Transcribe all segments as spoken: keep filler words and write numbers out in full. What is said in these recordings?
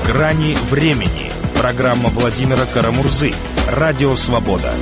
Грани времени. Программа Владимира Карамурзы. Радио Свобода.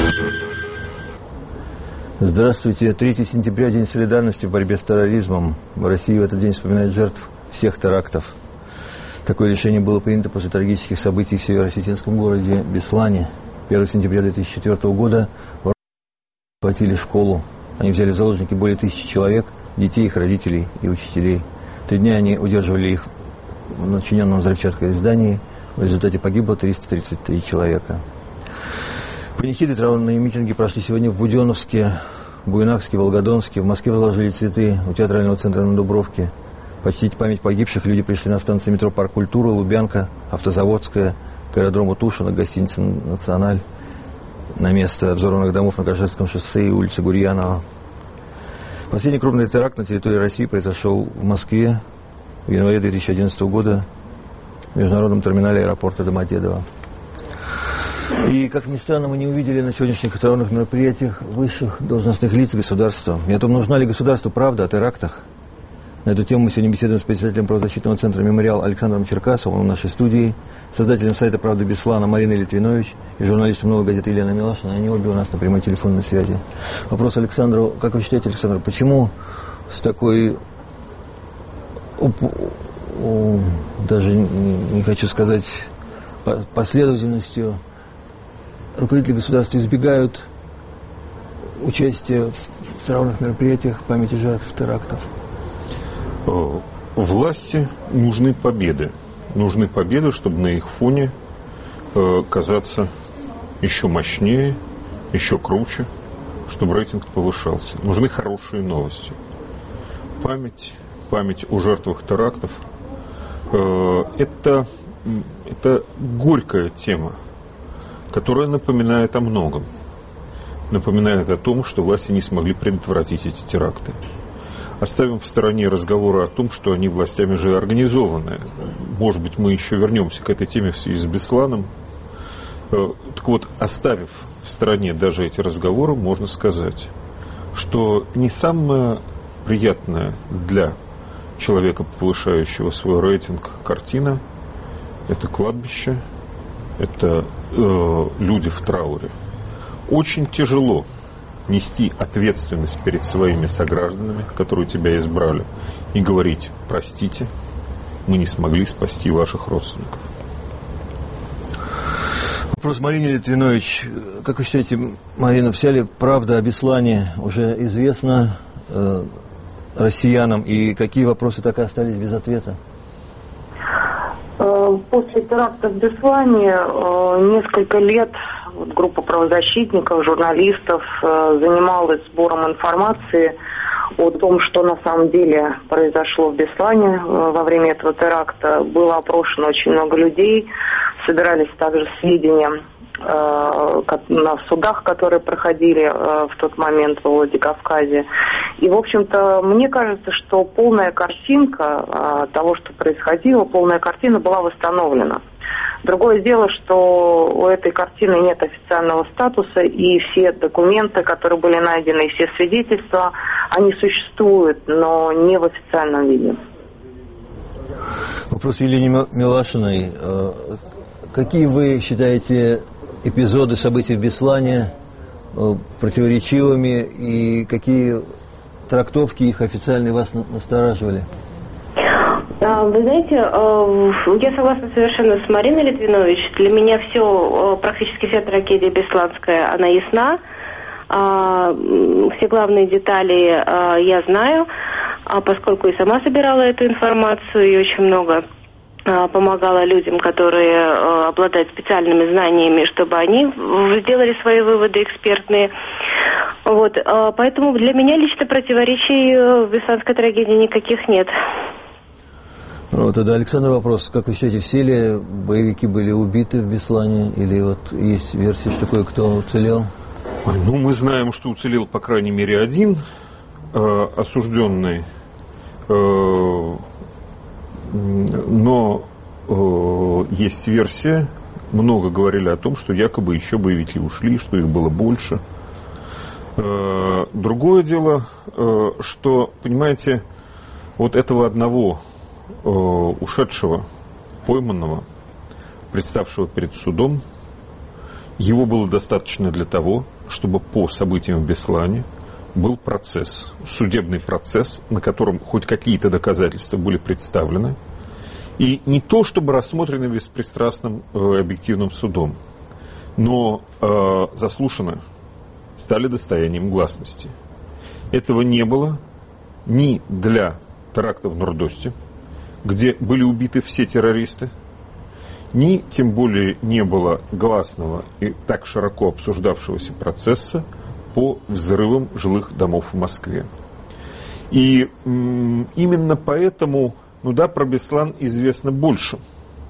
Здравствуйте. третьего сентября, День солидарности в борьбе с терроризмом. В России в этот день вспоминают жертв всех терактов. Такое решение было принято после трагических событий в северо-осетинском городе Беслане. первого сентября две тысячи четвёртого года захватили школу. Они взяли в заложники более тысячи человек, детей, их родителей и учителей. Три дня они удерживали их в начиненном взрывчаткой здании. В результате погибло триста тридцать три человека. Панихиды, траурные митинги прошли сегодня в Буденновске, Буйнакске, Волгодонске. В Москве возложили цветы у театрального центра на Дубровке. Почтить память погибших люди пришли на станции метро «Парк культуры», Лубянка, Автозаводская, к аэродрому Тушино, гостинице «Националь», на место взорванных домов на Каширском шоссе и улице Гурьянова. Последний крупный теракт на территории России произошел в Москве в январе две тысячи одиннадцатого года в международном терминале аэропорта Домодедово. И, как ни странно, мы не увидели на сегодняшних траурных мероприятиях высших должностных лиц государства. И о том, нужна ли государству правда о терактах. На эту тему мы сегодня беседуем с председателем правозащитного центра «Мемориал» Александром Черкасовым в нашей студии, создателем сайта «Правда Беслана» Мариной Литвинович и журналистом «Новой газеты» Еленой Милашиной. Они обе у нас на прямой телефонной связи. Вопрос Александру. Как вы считаете, Александр, почему с такой, даже не хочу сказать, последовательностью руководители государства избегают участия в траурных мероприятиях памяти жертв терактов? Власти нужны победы. Нужны победы, чтобы на их фоне э, казаться еще мощнее, еще круче, чтобы рейтинг повышался. Нужны хорошие новости. Память, память о жертвах терактов э, это, это горькая тема, которая напоминает о многом. Напоминает о том, что власти не смогли предотвратить эти теракты. Оставим в стороне разговоры о том, что они властями же организованы. Может быть, мы еще вернемся к этой теме в связи с Бесланом. Так вот, оставив в стороне даже эти разговоры, можно сказать, что не самая приятная для человека, повышающего свой рейтинг, картина – это кладбище, это э, люди в трауре. Очень тяжело нести ответственность перед своими согражданами, которые тебя избрали, и говорить: простите, мы не смогли спасти ваших родственников. Вопрос Марине Литвинович. Как вы считаете, Марина, вся ли правда о Беслане уже известна э, россиянам, и какие вопросы так и остались без ответа? После теракта в Беслане несколько лет группа правозащитников, журналистов занималась сбором информации о том, что на самом деле произошло в Беслане во время этого теракта. Было опрошено очень много людей, собирались также сведения на судах, которые проходили в тот момент в Владикавказе. И, в общем-то, мне кажется, что полная картинка того, что происходило, полная картина была восстановлена. Другое дело, что у этой картины нет официального статуса, и все документы, которые были найдены, и все свидетельства, они существуют, но не в официальном виде. Вопрос Елене Милашиной. Какие вы считаете эпизоды событий в Беслане противоречивыми, и какие трактовки их официальные вас настораживали? Вы знаете, я согласна совершенно с Мариной Литвинович. Для меня все, практически вся трагедия бесланская, она ясна. Все главные детали я знаю, поскольку и сама собирала эту информацию, и очень много помогала людям, которые обладают специальными знаниями, чтобы они сделали свои выводы экспертные. Вот, поэтому для меня лично противоречий в бесланской трагедии никаких нет. Ну, тогда, Александр, вопрос. Как вы считаете, все ли боевики были убиты в Беслане? Или вот есть версия, что кое-кто уцелел? Ну, мы знаем, что уцелел, по крайней мере, один э, осужденный. Э, но э, есть версия, много говорили о том, что якобы еще боевики ушли, что их было больше. Э, другое дело, э, что, понимаете, вот этого одного э, ушедшего пойманного, представшего перед судом, его было достаточно для того, чтобы по событиям в Беслане был процесс, судебный процесс, на котором хоть какие-то доказательства были представлены, и не то чтобы рассмотрены беспристрастным э, объективным судом, но э, заслушаны, стали достоянием гласности. Этого не было ни для теракта в Нордосте, где были убиты все террористы, ни тем более не было гласного и так широко обсуждавшегося процесса по взрывам жилых домов в Москве. И м, именно поэтому, ну да, про Беслан известно больше.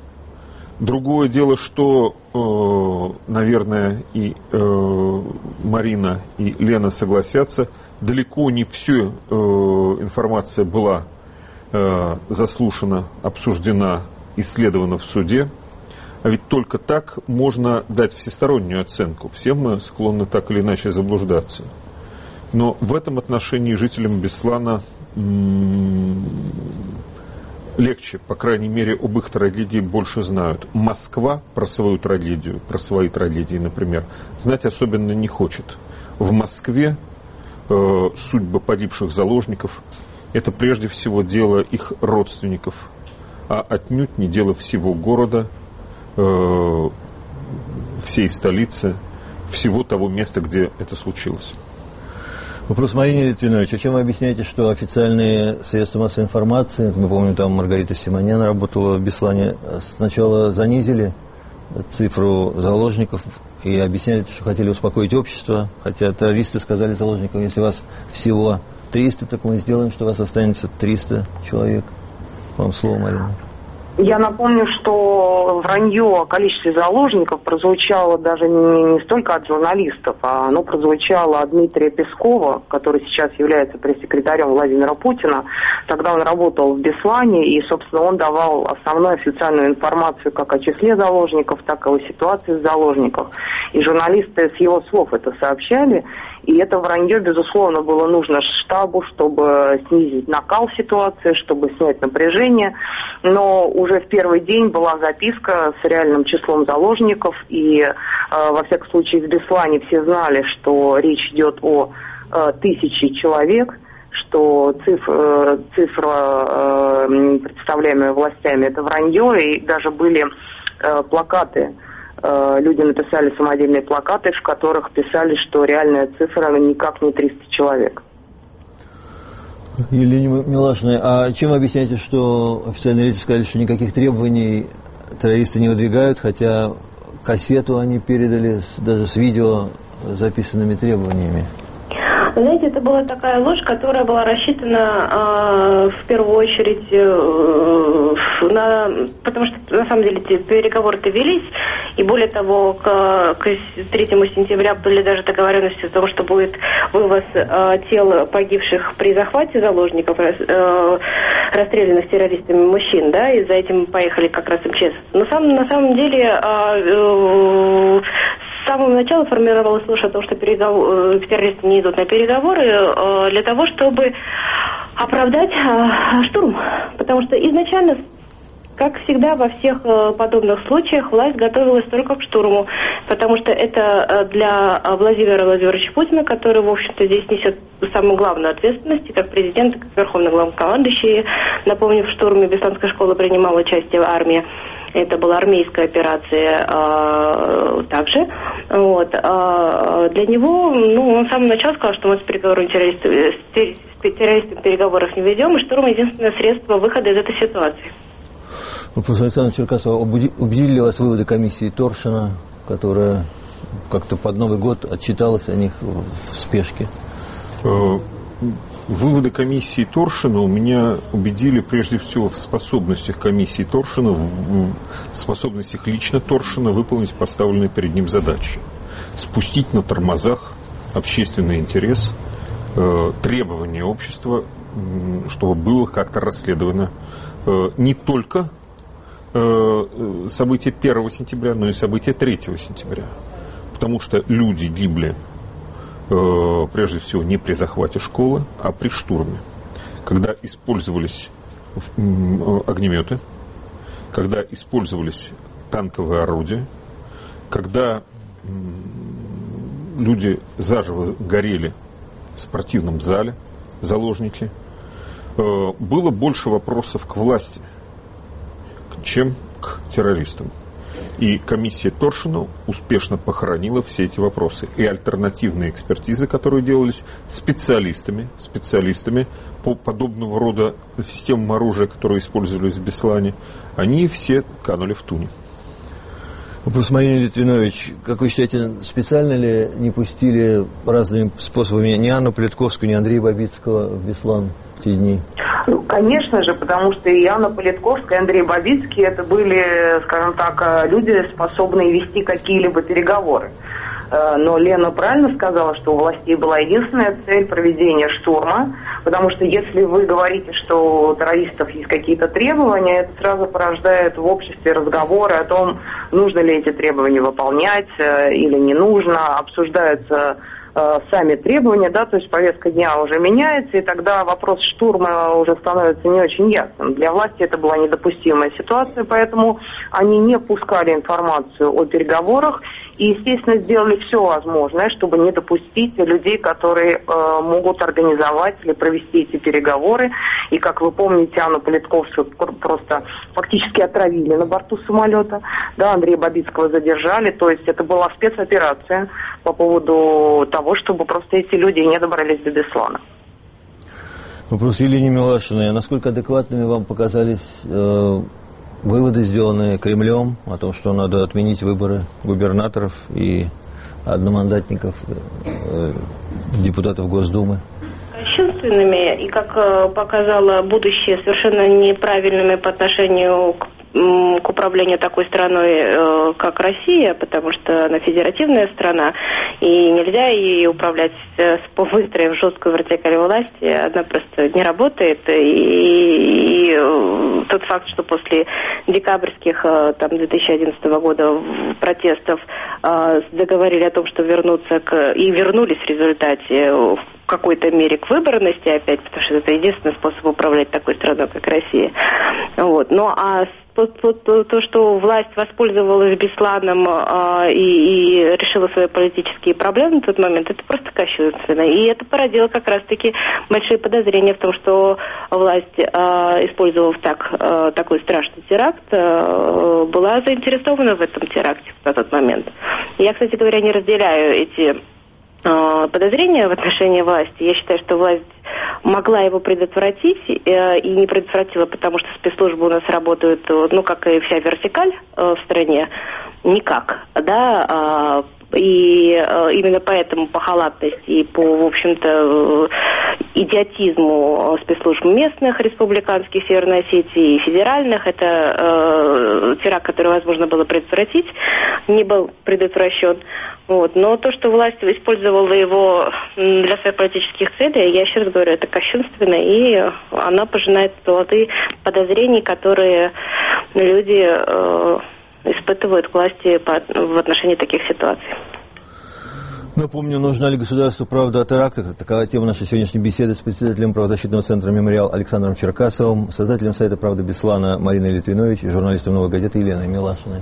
Другое дело, что, э, наверное, и э, Марина, и Лена согласятся, далеко не вся э, информация была э, заслушана, обсуждена, исследована в суде. А ведь только так можно дать всестороннюю оценку. Все мы склонны так или иначе заблуждаться. Но в этом отношении жителям Беслана м- легче, по крайней мере, об их трагедии больше знают. Москва про свою трагедию, про свои трагедии, например, знать особенно не хочет. В Москве э, судьба погибших заложников – это прежде всего дело их родственников, а отнюдь не дело всего города, э, всей столицы, всего того места, где это случилось. Вопрос Марине Литвинович. А чем вы объясняете, что официальные средства массовой информации, мы помним, там Маргарита Симонян работала в Беслане, сначала занизили цифру заложников и объясняли, что хотели успокоить общество, хотя террористы сказали заложникам, если вас всего триста, так мы сделаем, что у вас останется триста человек. Вам слово, Марина. Я напомню, что вранье о количестве заложников прозвучало даже не, не столько от журналистов, а оно прозвучало от Дмитрия Пескова, который сейчас является пресс-секретарем Владимира Путина. Тогда он работал в Беслане, и, собственно, он давал основную официальную информацию как о числе заложников, так и о ситуации заложников. И журналисты с его слов это сообщали. И это вранье, безусловно, было нужно штабу, чтобы снизить накал ситуации, чтобы снять напряжение. Но уже в первый день была записка с реальным числом заложников. И, э, во всяком случае, в Беслане все знали, что речь идет о э, тысяче человек, что цифра, цифра э, представляемая властями, это вранье. И даже были э, плакаты. Люди написали самодельные плакаты, в которых писали, что реальная цифра никак не триста человек. Елена Милашина, а чем вы объясняете, что официальные лица сказали, что никаких требований террористы не выдвигают, хотя кассету они передали с, даже с видео записанными требованиями? Вы знаете, это была такая ложь, которая была рассчитана э, в первую очередь, э, на, потому что на самом деле переговоры-то велись, и более того, к, к третьему сентября были даже договоренности о том, что будет вывоз э, тел погибших при захвате заложников, э, расстрелянных террористами мужчин, да, и за этим поехали как раз эм че эс. Но сам, на самом деле э, э, с самого начала формировалась ложь о том, что переговор, террористы не идут на переговоры э, для того, чтобы оправдать э, штурм. Потому что изначально, как всегда во всех э, подобных случаях, власть готовилась только к штурму. Потому что это э, для Владимира Владимировича Путина, который, в общем-то, здесь несет самую главную ответственность, и как президент, и как верховный главнокомандующий. Напомню, в штурме Бесланской школы принимала участие армия. Это была армейская операция э, также. Вот. А для него, ну, он с самого начала сказал, что мы с переговорами террористов, с террористами переговоров не ведем, и штурм — единственное средство выхода из этой ситуации. Вопрос Александра Черкасова. Убедили ли вас выводы комиссии Торшина, которая как-то под Новый год отчиталась о них в спешке? Выводы комиссии Торшина у меня убедили прежде всего в способностях комиссии Торшина, в способностях лично Торшина выполнить поставленные перед ним задачи. Спустить на тормозах общественный интерес, э, требования общества, э, чтобы было как-то расследовано э, не только э, события первого сентября, но и события третьего сентября. Потому что люди гибли прежде всего не при захвате школы, а при штурме, когда использовались огнеметы, когда использовались танковые орудия, когда люди заживо горели в спортивном зале, заложники, было больше вопросов к власти, чем к террористам. И комиссия Торшина успешно похоронила все эти вопросы. И альтернативные экспертизы, которые делались специалистами, специалистами по подобного рода системам оружия, которые использовались в Беслане, они все канули в туне. Вопрос, Марина Литвинович, как вы считаете, специально ли не пустили разными способами ни Анну Политковскую, ни Андрея Бабицкого в Беслан в те дни? Ну, конечно же, потому что и Анна Политковская, и Андрей Бабицкий это были, скажем так, люди, способные вести какие-либо переговоры. Но Лена правильно сказала, что у властей была единственная цель проведения штурма, потому что если вы говорите, что у террористов есть какие-то требования, это сразу порождает в обществе разговоры о том, нужно ли эти требования выполнять или не нужно, обсуждаются сами требования, да, то есть повестка дня уже меняется, и тогда вопрос штурма уже становится не очень ясным. Для власти это была недопустимая ситуация, поэтому они не пускали информацию о переговорах и, естественно, сделали все возможное, чтобы не допустить людей, которые э, могут организовать или провести эти переговоры. И, как вы помните, Анну Политковскую просто фактически отравили на борту самолета, да, Андрея Бабицкого задержали, то есть это была спецоперация по поводу того, чтобы просто эти люди не добрались до Беслана. Вопрос Елене Милашиной. Насколько адекватными вам показались э, выводы, сделанные Кремлем, о том, что надо отменить выборы губернаторов и одномандатников, э, депутатов Госдумы? Кощунственными и, как показало будущее, совершенно неправильными по отношению к к управлению такой страной, как Россия, потому что она федеративная страна, и нельзя ей управлять, выстроив жесткую вертикаль власти, она просто не работает. И, и тот факт, что после декабрьских там, две тысячи одиннадцатого года протестов договорили о том, что вернуться к... и вернулись в результате в какой-то мере к выборности опять, потому что это единственный способ управлять такой страной, как Россия. Вот. Ну, а то, то, то, что власть воспользовалась Бесланом а, и, и решила свои политические проблемы на тот момент, это просто кощунственно. И это породило как раз-таки большие подозрения в том, что власть, а, использовав так, а, такой страшный теракт, а, была заинтересована в этом теракте на тот момент. Я, кстати говоря, не разделяю эти подозрения в отношении власти. Я считаю, что власть могла его предотвратить э, и не предотвратила, потому что спецслужбы у нас работают, ну, как и вся вертикаль э, в стране, никак, да, э, и э, именно поэтому по халатности и по, в общем-то, э, идиотизму спецслужб местных, республиканских, Северной Осетии и федеральных, это э, теракт, который возможно было предотвратить, не был предотвращен. Вот. Но то, что власть использовала его для своих политических целей, я еще раз говорю, это кощунственно, и она пожинает плоды подозрений, которые люди э, испытывают к власти по, в отношении таких ситуаций. Напомню, нужна ли государству правда о терактах? Такова тема нашей сегодняшней беседы с председателем правозащитного центра «Мемориал» Александром Черкасовым, создателем сайта «Правда Беслана» Мариной Литвинович и журналистом «Новой газеты» Еленой Милашиной.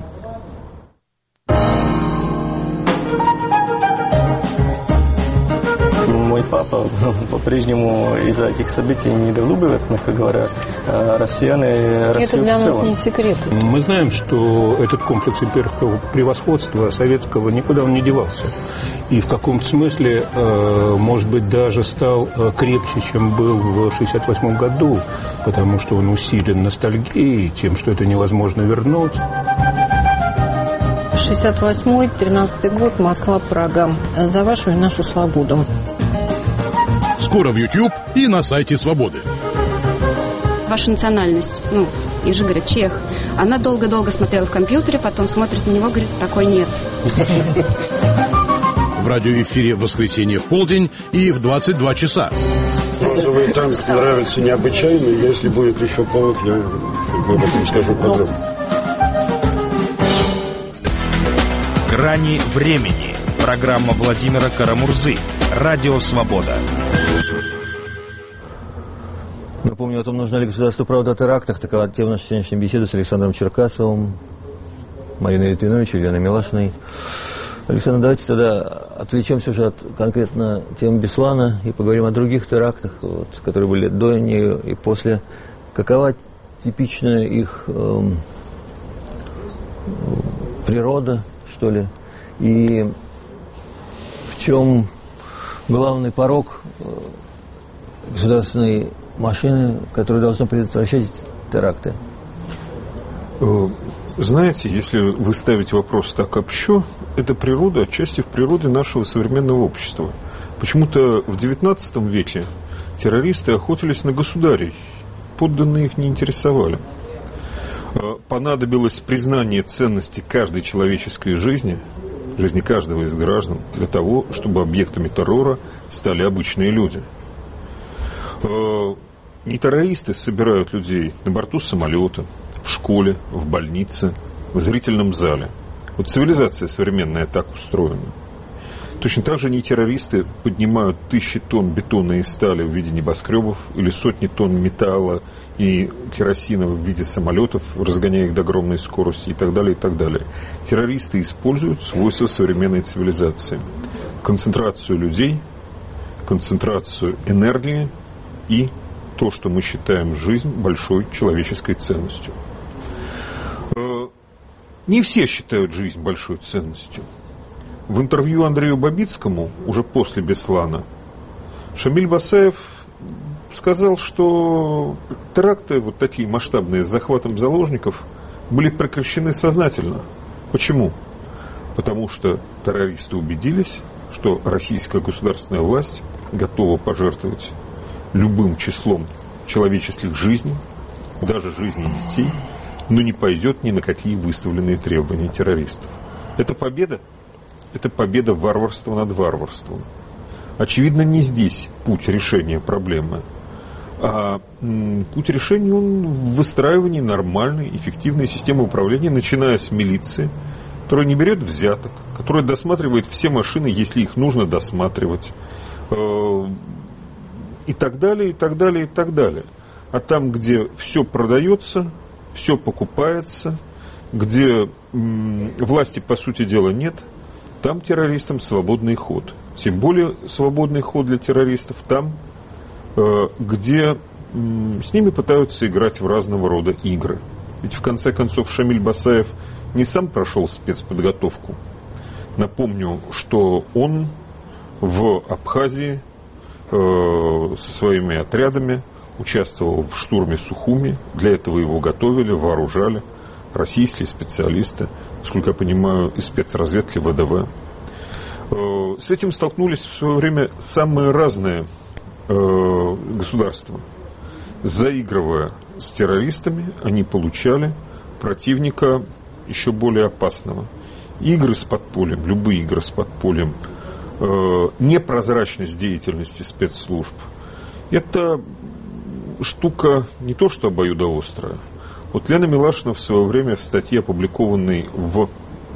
Мой папа по-прежнему из-за этих событий недолюбивает, мягко говоря, россияне, Россию. Это для нас не секрет. Мы знаем, что этот комплекс имперского превосходства советского никуда он не девался. И в каком-то смысле, может быть, даже стал крепче, чем был в шестьдесят восьмом году, потому что он усилен ностальгией, тем, что это невозможно вернуть. шестьдесят восьмой, тринадцатый год, Москва, Прага. За вашу и нашу свободу. Скоро в YouTube и на сайте Свободы. Ваша национальность, ну, их же говорят, чех. Она долго-долго смотрела в компьютере, потом смотрит на него, говорит, такой нет. В радиоэфире в воскресенье в полдень и в двадцать два часа. Розовый танк нравится необычайно. Если будет еще повод, я об этом скажу подробно. «Грани времени». Программа Владимира Карамурзы. Радио «Свобода». Напомню, напомню о том, нужна ли государству правда о терактах. Такова тема нашей сегодняшней беседы с Александром Черкасовым, Мариной Литвинович, Еленой Милашиной. Александр, давайте тогда отвлечемся уже от конкретно темы Беслана и поговорим о других терактах, вот, которые были до нее и после. Какова типичная их э, природа, что ли, и в чем главный порог государственной машины, которая должна предотвращать теракты? Знаете, если вы ставите вопрос так общо, это природа, отчасти в природе нашего современного общества. Почему-то в девятнадцатом веке террористы охотились на государей, подданные их не интересовали. Понадобилось признание ценности каждой человеческой жизни, жизни каждого из граждан, для того, чтобы объектами террора стали обычные люди. Не террористы собирают людей на борту самолета, в школе, в больнице, в зрительном зале. Вот цивилизация современная так устроена. Точно так же не террористы поднимают тысячи тонн бетона и стали в виде небоскребов или сотни тонн металла и керосина в виде самолетов, разгоняя их до огромной скорости и так далее, и так далее. Террористы используют свойства современной цивилизации. Концентрацию людей, концентрацию энергии и то, что мы считаем жизнь большой человеческой ценностью. Не все считают жизнь большой ценностью. В интервью Андрею Бабицкому, уже после Беслана, Шамиль Басаев сказал, что теракты, вот такие масштабные с захватом заложников, были прекращены сознательно. Почему? Потому что террористы убедились, что российская государственная власть готова пожертвовать любым числом человеческих жизней, даже жизней детей, но не пойдет ни на какие выставленные требования террористов. Это победа? Это победа варварства над варварством. Очевидно, не здесь путь решения проблемы, а м, путь решения он в выстраивании нормальной, эффективной системы управления, начиная с милиции, которая не берет взяток, которая досматривает все машины, если их нужно досматривать, э, и так далее, и так далее, и так далее. А там, где все продается, все покупается, где м, власти, по сути дела, нет, там террористам свободный ход. Тем более свободный ход для террористов там, э, где м, с ними пытаются играть в разного рода игры. Ведь в конце концов Шамиль Басаев не сам прошел спецподготовку. Напомню, что он в Абхазии э, со своими отрядами участвовал в штурме Сухуми. Для этого его готовили, вооружали российские специалисты, насколько я понимаю, из спецразведки ВДВ. Э, с этим столкнулись в свое время самые разные э, государства. Заигрывая с террористами, они получали противника еще более опасного. Игры с подпольем, любые игры с подпольем, э, непрозрачность деятельности спецслужб — это штука не то что обоюдоострая. Вот Лена Милашина в свое время в статье, опубликованной в,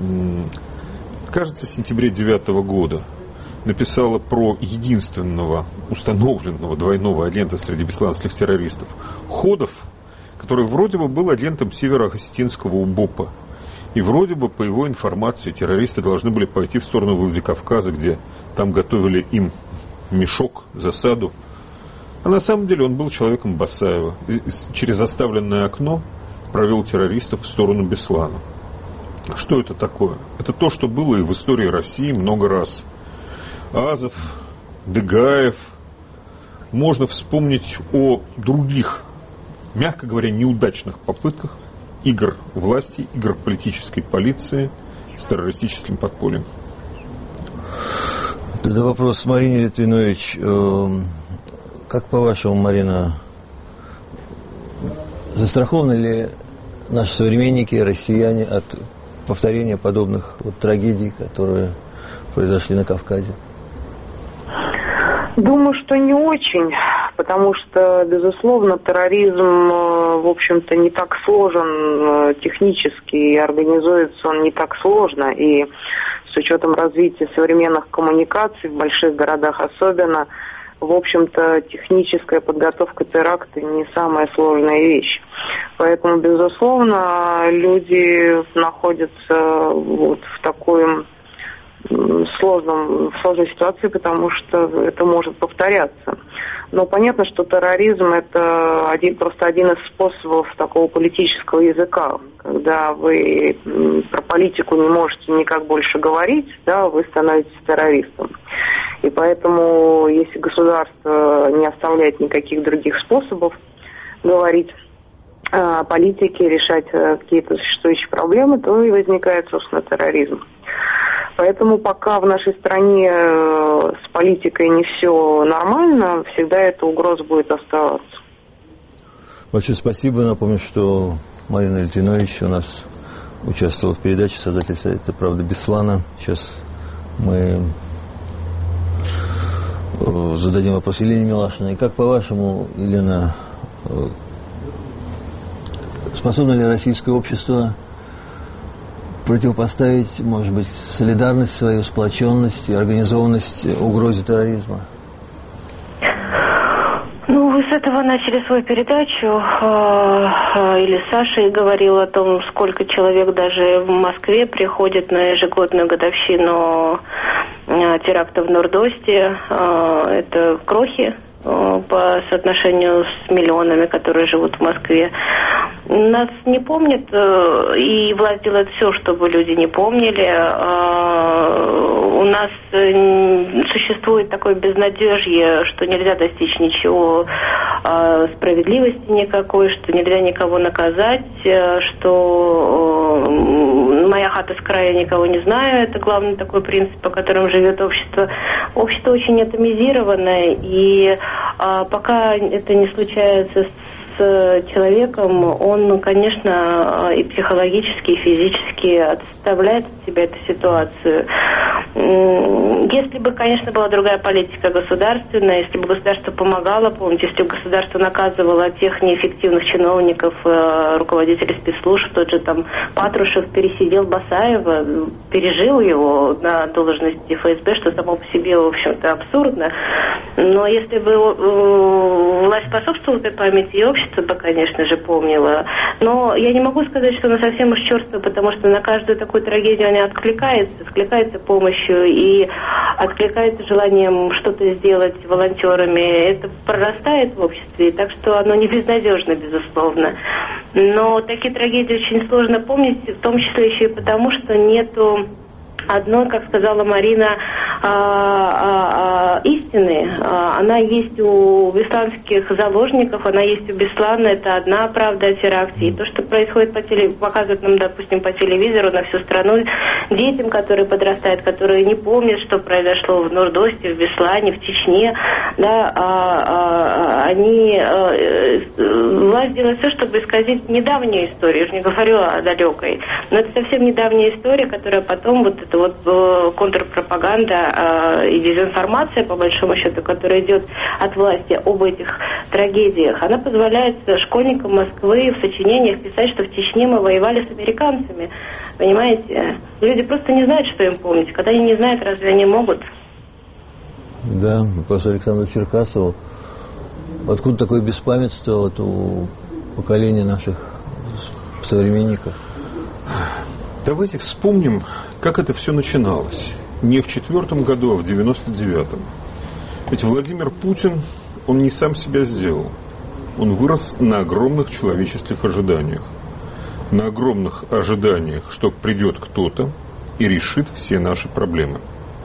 кажется, сентябре девятого года, написала про единственного установленного двойного агента среди бесланских террористов Ходов, который вроде бы был агентом северо-осетинского УБОПа. И вроде бы, по его информации, террористы должны были пойти в сторону Владикавказа, где там готовили им мешок, засаду. А на самом деле он был человеком Басаева. И через оставленное окно провел террористов в сторону Беслана. Что это такое? Это то, что было и в истории России много раз. Азов, Дегаев. Можно вспомнить о других, мягко говоря, неудачных попытках игр власти, игр политической полиции с террористическим подпольем. Тогда вопрос, Марине Литвинович. Как по-вашему, Марина, застрахованы ли наши современники, россияне, от повторения подобных вот трагедий, которые произошли на Кавказе? Думаю, что не очень, потому что, безусловно, терроризм, в общем-то, не так сложен технически, и организуется он не так сложно, и с учетом развития современных коммуникаций, в больших городах особенно, в общем-то, техническая подготовка теракта не самая сложная вещь. Поэтому, безусловно, люди находятся вот в такой сложном, сложной ситуации, потому что это может повторяться. Но понятно, что терроризм – это один, просто один из способов такого политического языка. Когда вы про политику не можете никак больше говорить, да, вы становитесь террористом. И поэтому, если государство не оставляет никаких других способов говорить о политике, решать какие-то существующие проблемы, то и возникает, собственно, терроризм. Поэтому пока в нашей стране с политикой не все нормально, всегда эта угроза будет оставаться. Большое спасибо. Напомню, что Марина Литвинович у нас участвовала в передаче, создатель сайта «Правда Беслана». Сейчас мы зададим вопрос Елене Милашиной. Как по-вашему, Елена, способно ли российское общество противопоставить, может быть, солидарность свою, сплоченность и организованность угрозе терроризма? Ну, вы с этого начали свою передачу, э, или Саша и говорил о том, сколько человек даже в Москве приходит на ежегодную годовщину э, теракта в Норд-Осте. Э, это крохи э, по соотношению с миллионами, которые живут в Москве. Нас не помнят, э, и власть делает все, чтобы люди не помнили. Э, у нас э, существует такое безнадежье, что нельзя достичь ничего, э, справедливости никакой, что нельзя никого наказать, э, что э, моя хата с края, никого не знаю. Это главный такой принцип, по которому живет общество. Общество очень атомизированное, и э, пока это не случается с человеком, он, конечно, и психологически, и физически отставляет от себя эту ситуацию. Если бы, конечно, была другая политика государственная, если бы государство помогало, помните, если бы государство наказывало тех неэффективных чиновников, руководителей спецслужб, тот же там Патрушев пересидел Басаева, пережил его на должности эф эс бэ, что само по себе, в общем-то, абсурдно. Но если бы власть способствовала этой памяти, и общество бы, конечно же, помнило. Но я не могу сказать, что оно совсем уж черство, потому что на каждую такую трагедию она откликается, откликается помощью и откликается желанием что-то сделать волонтерами. Это прорастает в обществе, так что оно не безнадежно, безусловно. Но такие трагедии очень сложно помнить, в том числе еще и потому, что нету одной, как сказала Марина, а, а, а, истины. А, она есть у бесланских заложников, она есть у Беслана, это одна правда о теракте. И то, что происходит по теле, показывают нам, допустим, по телевизору на всю страну, детям, которые подрастают, которые не помнят, что произошло в Норд-Осте, в Беслане, в Чечне, да, а, а, они, а, власть делает все, чтобы исказить недавнюю историю, я же не говорю о далекой, но это совсем недавняя история, которая потом вот это вот контрпропаганда э, и дезинформация, по большому счету, которая идет от власти об этих трагедиях, она позволяет школьникам Москвы в сочинениях писать, что в Чечне мы воевали с американцами. Понимаете? Люди просто не знают, что им помнить. Когда они не знают, разве они могут? Да, вопрос Александру Черкасову. Откуда такое беспамятство вот у поколения наших современников? Давайте вспомним, как это все начиналось. Не в четвертом году, а в девяносто девятом. Ведь Владимир Путин, он не сам себя сделал. Он вырос на огромных человеческих ожиданиях. На огромных ожиданиях, что придет кто-то и решит все наши проблемы.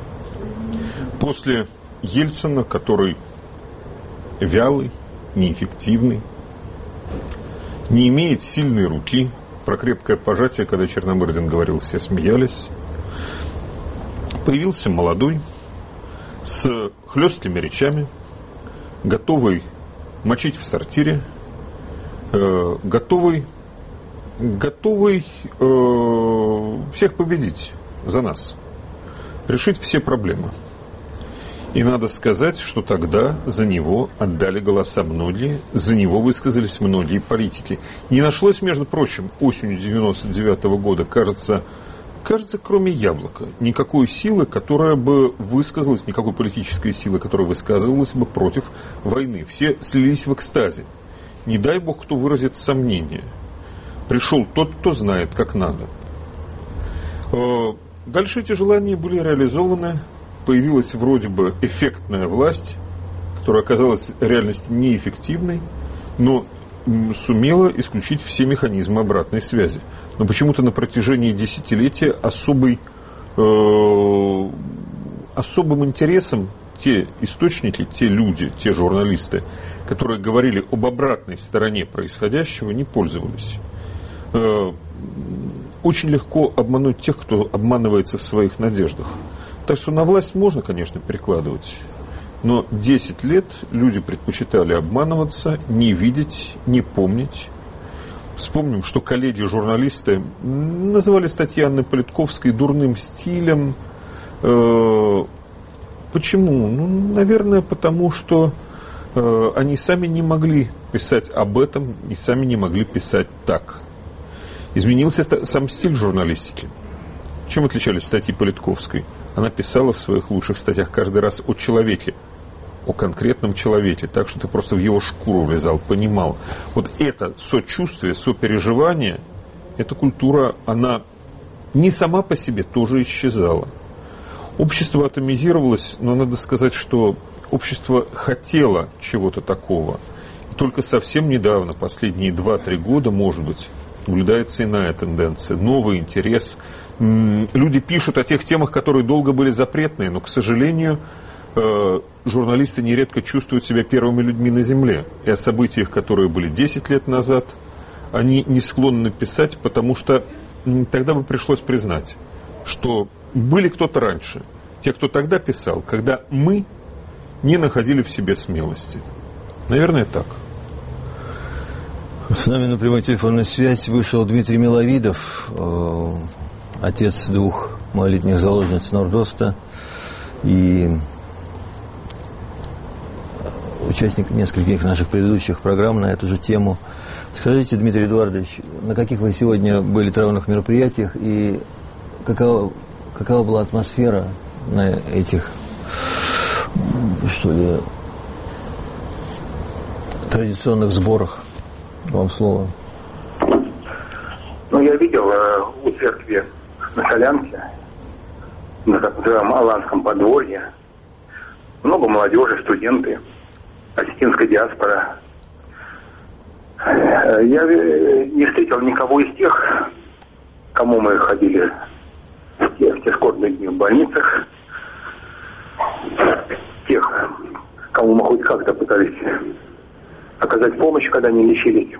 После Ельцина, который вялый, неэффективный, не имеет сильной руки. Про крепкое пожатие, когда Черномырдин говорил, все смеялись. Появился молодой, с хлесткими речами, готовый мочить в сортире, э, готовый, готовый э, всех победить за нас, решить все проблемы. И надо сказать, что тогда за него отдали голоса многие, за него высказались многие политики. Не нашлось, между прочим, осенью девяносто девятого года, кажется, Кажется, кроме яблока, никакой силы, которая бы высказалась, никакой политической силы, которая высказывалась бы против войны. Все слились в экстазе. Не дай бог, кто выразит сомнение. Пришел тот, кто знает, как надо. Дальше эти желания были реализованы. Появилась вроде бы эффектная власть, которая оказалась в реальности неэффективной, но сумела исключить все механизмы обратной связи. Но почему-то на протяжении десятилетия особый, э, особым интересом те источники, те люди, те журналисты, которые говорили об обратной стороне происходящего, не пользовались. Э, очень легко обмануть тех, кто обманывается в своих надеждах. Так что на власть можно, конечно, перекладывать. Но десять лет люди предпочитали обманываться, не видеть, не помнить. Вспомним, что коллеги-журналисты называли статьи Анны Политковской дурным стилем. Почему? Ну, наверное, потому что они сами не могли писать об этом и сами не могли писать так. Изменился сам стиль журналистики. Чем отличались статьи Политковской? Она писала в своих лучших статьях каждый раз о человеке, о конкретном человеке, так что ты просто в его шкуру влезал, понимал. Вот это сочувствие, сопереживание, эта культура, она не сама по себе тоже исчезала. Общество атомизировалось, но надо сказать, что общество хотело чего-то такого. И только совсем недавно, последние два-три года, может быть, наблюдается иная тенденция, новый интерес. Люди пишут о тех темах, которые долго были запретные, но, к сожалению, журналисты нередко чувствуют себя первыми людьми на Земле. И о событиях, которые были десять лет назад, они не склонны писать, потому что тогда бы пришлось признать, что были кто-то раньше. Те, кто тогда писал, когда мы не находили в себе смелости. Наверное, так. С нами на прямой телефонной связь вышел Дмитрий Миловидов, э, отец двух малолетних заложниц Нордоста и участник нескольких наших предыдущих программ на эту же тему. Скажите, Дмитрий Эдуардович, на каких вы сегодня были травных мероприятиях и какова, какова была атмосфера на этих, что ли, традиционных сборах? Вам слово. Ну, я видел э, у церкви на Солянке, на так называемом Аланском подворье, много молодежи, студенты, осетинская диаспора. Э, я не встретил никого из тех, кому мы ходили в те, в те скорбные дни в больницах, тех, кому мы хоть как-то пытались оказать помощь, когда они лечились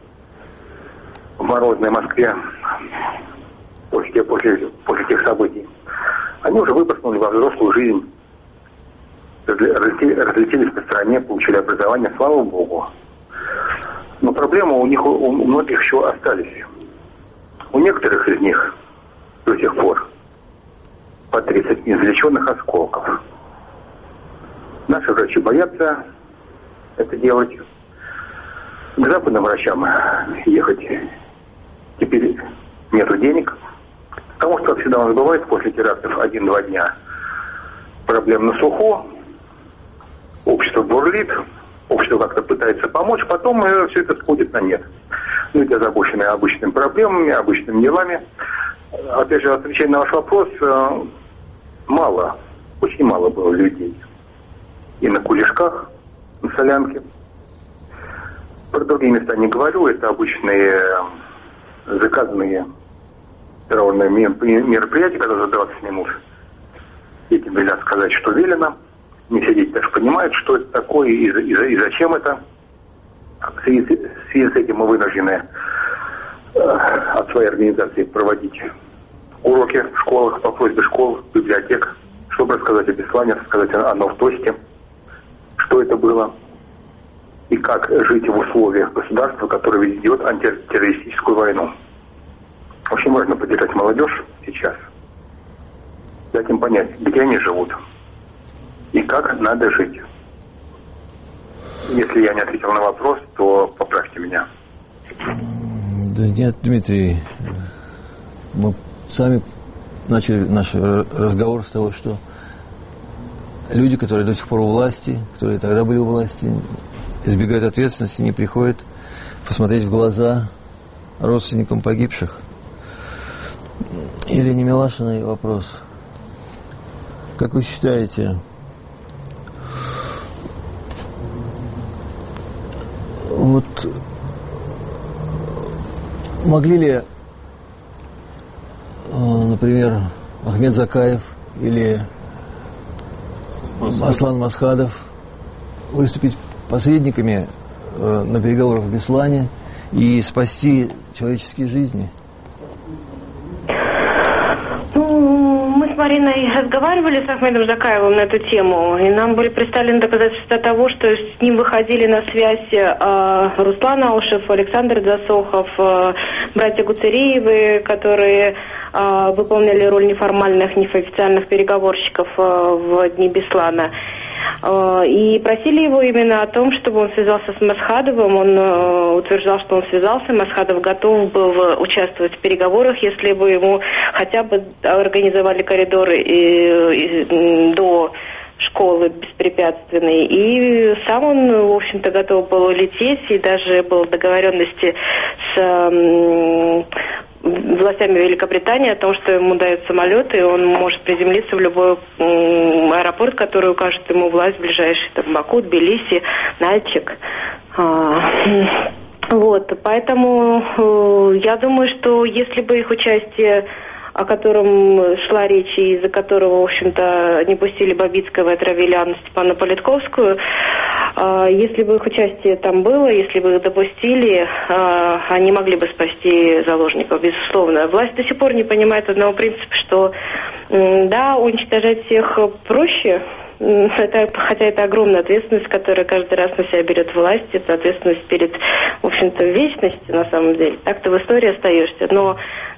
в морозной Москве после, после, после тех событий. Они уже выпорхнули во взрослую жизнь, разлетелись, разлетелись по стране, получили образование, слава Богу. Но проблемы у них, у многих еще остались. У некоторых из них до сих пор по тридцать неизвлеченных осколков. Наши врачи боятся это делать. К западным врачам ехать теперь нету денег. Потому что, как всегда у нас бывает, после терактов один-два дня проблем на слуху, общество бурлит, общество как-то пытается помочь, потом все это сходит на нет. Люди озабочены обычными проблемами, обычными делами. Опять же, отвечая на ваш вопрос, мало, очень мало было людей. И на Кулешках, на Солянке. Про другие места не говорю, это обычные заказанные траурные мероприятия, когда за двадцать минут этим велят сказать, что велено. Не все дети даже понимают, что это такое и, и, и зачем это. В связи, в связи с этим мы вынуждены э, от своей организации проводить уроки в школах, по просьбе школ, библиотек, чтобы рассказать о Беслане, рассказать о Новтосте, что это было. И как жить в условиях государства, которое ведет антитеррористическую войну. Очень важно поддержать молодежь сейчас, дать им понять, где они живут и как надо жить. Если я не ответил на вопрос, то поправьте меня. Да нет, Дмитрий, мы сами начали наш разговор с того, что люди, которые до сих пор у власти, которые тогда были у власти, избегают ответственности, не приходят посмотреть в глаза родственникам погибших. Или не Милашиной вопрос. Как вы считаете, вот могли ли, например, Ахмед Закаев или Аслан Масхадов выступить посредниками на переговорах в Беслане и спасти человеческие жизни? Мы с Мариной разговаривали с Ахмедом Закаевым на эту тему, и нам были представлены доказательства того, что с ним выходили на связь э, Руслан Аушев, Александр Засохов, э, братья Гуцериевы, которые э, выполняли роль неформальных, неофициальных переговорщиков э, в дни Беслана. И просили его именно о том, чтобы он связался с Масхадовым. Он э, утверждал, что он связался. Масхадов готов был участвовать в переговорах, если бы ему хотя бы организовали коридоры и, и, до школы беспрепятственной. И сам он, в общем-то, готов был лететь, и даже был в договоренности с э, властями Великобритании о том, что ему дают самолет, и он может приземлиться в любой м, аэропорт, который укажет ему власть, ближайший, там, Баку, Тбилиси, Нальчик. А, вот, поэтому э, я думаю, что если бы их участие, о котором шла речь, и из-за которого, в общем-то, не пустили Бабицкого и отравили Анну Степановну Политковскую, если бы их участие там было, если бы их допустили, они могли бы спасти заложников, безусловно. Власть до сих пор не понимает одного принципа, что, да, уничтожать всех проще, это, хотя это огромная ответственность, которая каждый раз на себя берет власть, это ответственность перед, в общем-то, вечностью на самом деле. Так-то в истории остаешься, но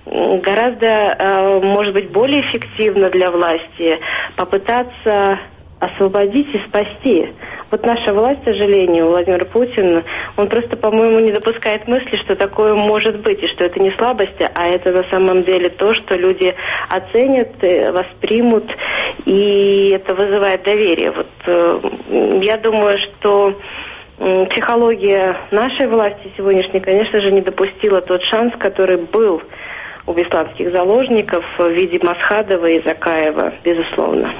гораздо, может быть, более эффективно для власти попытаться освободить и спасти. Вот наша власть, к сожалению, Владимир Путин, он просто, по-моему, не допускает мысли, что такое может быть, и что это не слабость, а это на самом деле то, что люди оценят, воспримут, и это вызывает доверие. Вот я думаю, что психология нашей власти сегодняшней, конечно же, не допустила тот шанс, который был у бесланских заложников в виде Масхадова и Закаева, безусловно.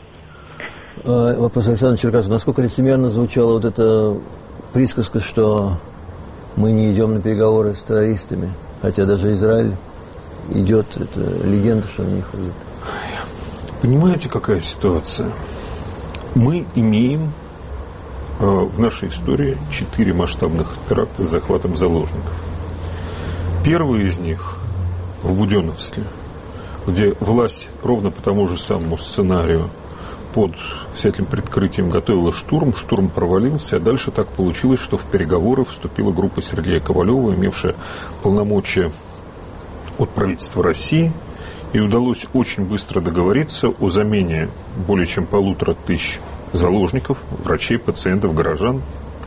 Вопрос Александра Черкасова. Насколько лицемерно звучала вот эта присказка, что мы не идем на переговоры с террористами, хотя даже Израиль идет, это легенда, что они ходят. Понимаете, какая ситуация? Мы имеем э, в нашей истории четыре масштабных теракта с захватом заложников. Первый из них в Буденновске, где власть ровно по тому же самому сценарию под всяким прикрытием готовила штурм, штурм провалился, а дальше так получилось, что в переговоры вступила группа Сергея Ковалева, имевшая полномочия от правительства России, и удалось очень быстро договориться о замене более чем полутора тысяч заложников, врачей, пациентов, горожан,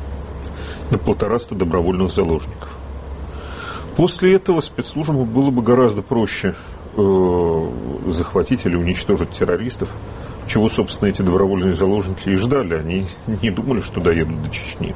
на полтораста добровольных заложников. После этого спецслужбам было бы гораздо проще э, захватить или уничтожить террористов, чего, собственно, эти добровольные заложники и ждали. Они не думали, что доедут до Чечни.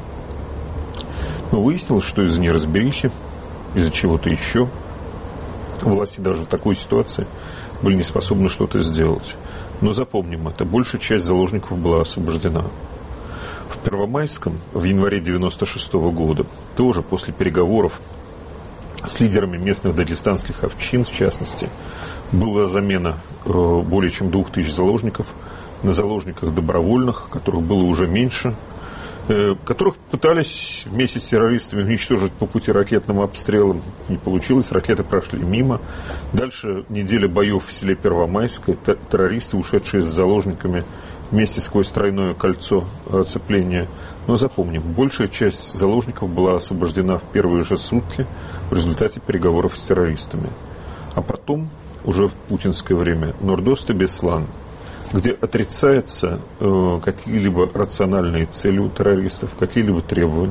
Но выяснилось, что из-за неразберихи, из-за чего-то еще, власти даже в такой ситуации были не способны что-то сделать. Но запомним это, большая часть заложников была освобождена. В Первомайском в январе девяносто шестого года, тоже после переговоров с лидерами местных дагестанских общин, в частности, была замена э, более чем двух тысяч заложников на заложниках добровольных, которых было уже меньше, э, которых пытались вместе с террористами уничтожить по пути ракетным обстрелом. Не получилось, ракеты прошли мимо. Дальше неделя боев в селе Первомайское. Террористы, ушедшие с заложниками вместе сквозь тройное кольцо оцепления. Но запомним, большая часть заложников была освобождена в первые же сутки в результате переговоров с террористами. А потом, уже в путинское время, Нордост и Беслан, где отрицаются э, какие-либо рациональные цели у террористов, какие-либо требования,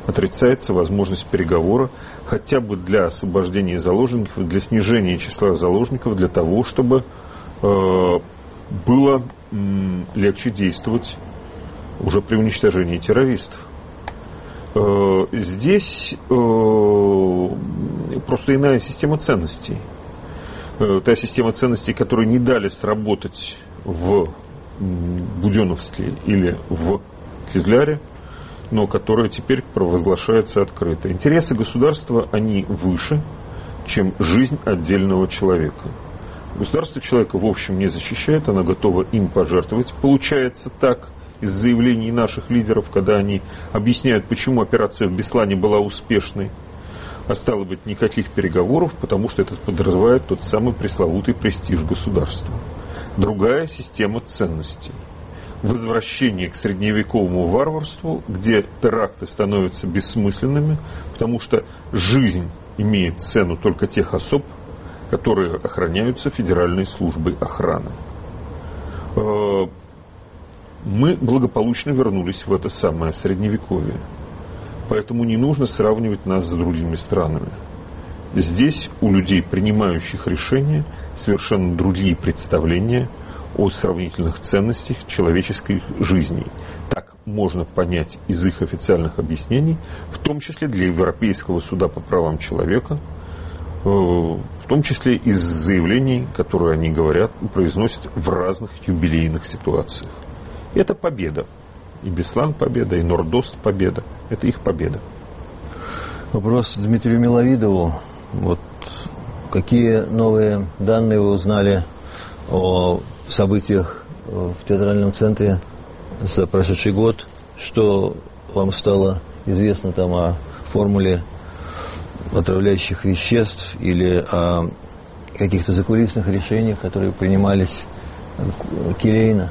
отрицается возможность переговора хотя бы для освобождения заложников, для снижения числа заложников, для того, чтобы э, было м, легче действовать уже при уничтожении террористов. Э, здесь э, просто иная система ценностей. Э, та система ценностей, которую не дали сработать в Буденновске или в Кизляре, но которая теперь провозглашается открыто. Интересы государства, они выше, чем жизнь отдельного человека. Государство человека в общем не защищает, оно готово им пожертвовать. Получается так из заявлений наших лидеров, когда они объясняют, почему операция в Беслане была успешной. А стало быть, никаких переговоров, потому что это подразумевает тот самый пресловутый престиж государства. Другая система ценностей. Возвращение к средневековому варварству, где теракты становятся бессмысленными, потому что жизнь имеет цену только тех особ, которые охраняются Федеральной службой охраны. Мы благополучно вернулись в это самое средневековье. Поэтому не нужно сравнивать нас с другими странами. Здесь у людей, принимающих решения, совершенно другие представления о сравнительных ценностях человеческой жизни. Так можно понять из их официальных объяснений, в том числе для Европейского суда по правам человека, в том числе из заявлений, которые они говорят, произносят в разных юбилейных ситуациях. Это победа. И Беслан победа, и Нордост победа. Это их победа. Вопрос Дмитрию Миловидову. Вот какие новые данные вы узнали о событиях в театральном центре за прошедший год? Что вам стало известно там о формуле отравляющих веществ или о каких-то закулисных решениях, которые принимались келейно?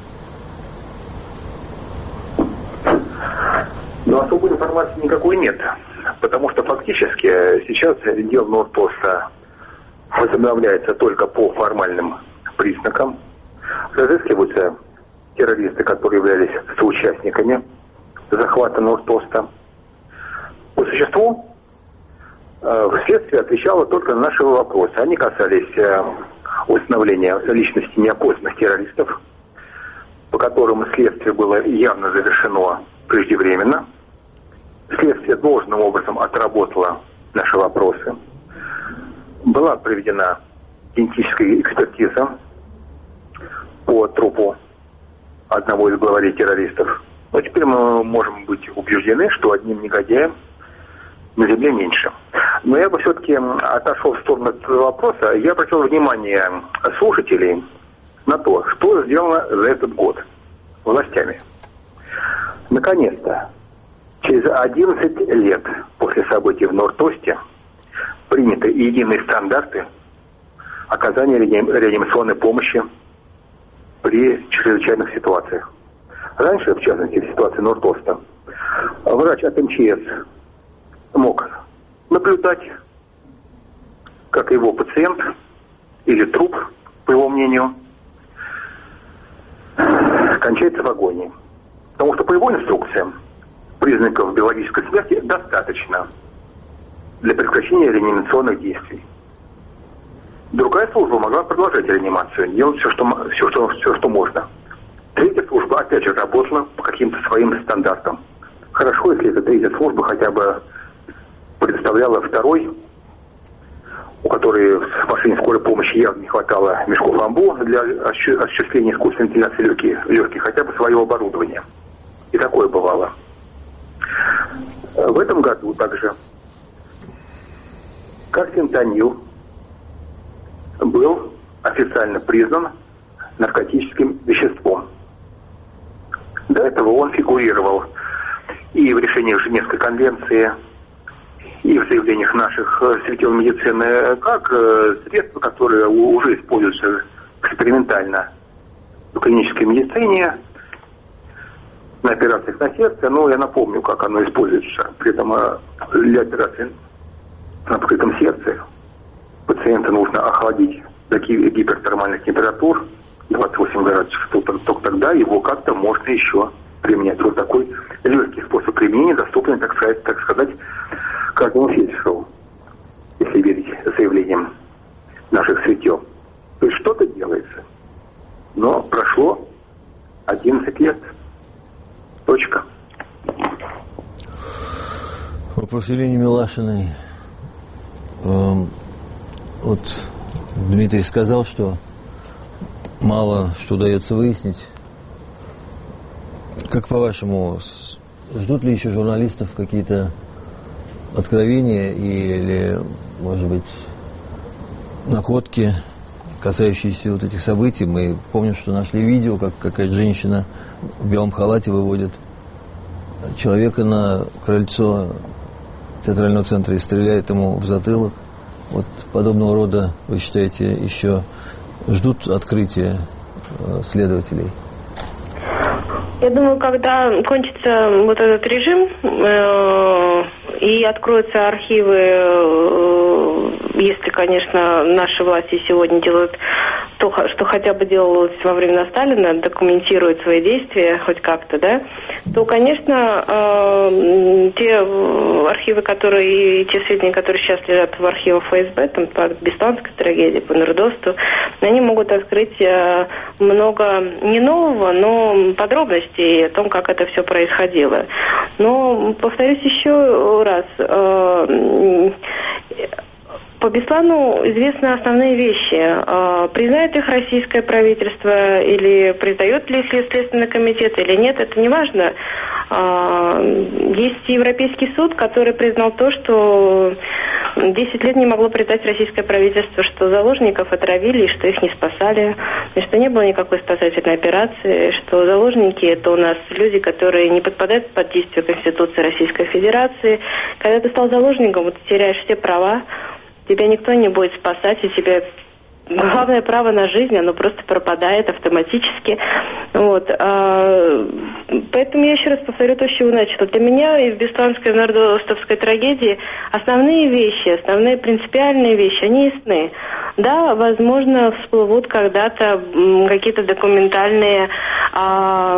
Но особой информации никакой нет, потому что фактически сейчас дело Нордоста возобновляется только по формальным признакам. Разыскиваются террористы, которые являлись соучастниками захвата Нордоста. По существу, следствие отвечало только на наши вопросы. Они касались установления личности неопознанных террористов, по которым следствие было явно завершено преждевременно. Следствие должным образом отработало наши вопросы. Была проведена генетическая экспертиза по трупу одного из главарей террористов. Но теперь мы можем быть убеждены, что одним негодяем на земле меньше. Но я бы все-таки отошел в сторону этого вопроса. Я обратил внимание слушателей на то, что сделано за этот год властями. Наконец-то, через одиннадцать лет после событий в Нордосте приняты единые стандарты оказания реанимационной помощи при чрезвычайных ситуациях. Раньше, в частности, в ситуации Нордоста, врач от эм че эс мог наблюдать, как его пациент или труп, по его мнению, кончается в агонии. Потому что по его инструкциям признаков биологической смерти достаточно для прекращения реанимационных действий. Другая служба могла продолжать реанимацию, делать все, что, все, что, все, что можно. Третья служба, опять же, работала по каким-то своим стандартам. Хорошо, если эта третья служба хотя бы предоставляла второй, у которой в машине скорой помощи явно не хватало мешков амбу для осуществления искусственной вентиляции легких, легких, хотя бы своего оборудования. И такое бывало. В этом году также карфентанил был официально признан наркотическим веществом. До этого он фигурировал и в решениях Женевской конвенции, и в заявлениях наших светил медицины, как средство, которое уже используется экспериментально в клинической медицине, на операциях на сердце. Но я напомню, как оно используется. При этом для операции на открытом сердце пациента нужно охладить до гипертермальных температур двадцать восемь градусов. Только тогда его как-то можно еще применять. Вот такой легкий способ применения, доступный, так сказать, так сказать каждому фельдшеру, если верить заявлениям наших светил. То есть что-то делается. Но прошло одиннадцать лет. Точка. Вопрос Елене Милашиной. Эм, вот Дмитрий сказал, что мало что удается выяснить. Как по-вашему, ждут ли еще журналистов какие-то откровения или, может быть, находки, касающиеся вот этих событий? Мы помним, что нашли видео, как какая-то женщина в белом халате выводит человека на крыльцо театрального центра и стреляет ему в затылок. Вот подобного рода, вы считаете, еще ждут открытия э, следователей? Я думаю, когда кончится вот этот режим э, и откроются архивы, э, если, конечно, наши власти сегодня делают то, что хотя бы делалось во времена Сталина, документируют свои действия хоть как-то, да, то, конечно, э, те архивы, которые, те сведения, которые сейчас лежат в архивах эф эс бэ, там, по Бесланской трагедии, по Нордосту, они могут открыть э, много не нового, но подробностей о том, как это все происходило. Но, повторюсь еще раз, э, по Беслану известны основные вещи. Признает их российское правительство или признает ли Следственный комитет или нет, это не важно. Есть Европейский суд, который признал то, что десять лет не могло признать российское правительство, что заложников отравили, и что их не спасали, и что не было никакой спасательной операции, что заложники — это у нас люди, которые не подпадают под действие Конституции Российской Федерации. Когда ты стал заложником, ты теряешь все права, тебя никто не будет спасать, и тебе главное право на жизнь, оно просто пропадает автоматически. Вот. А, поэтому я еще раз повторю то, с чего начала. Для меня и в Бесланской, и в Нордостовской трагедии основные вещи, основные принципиальные вещи, они ясны. Да, возможно, всплывут когда-то какие-то документальные а,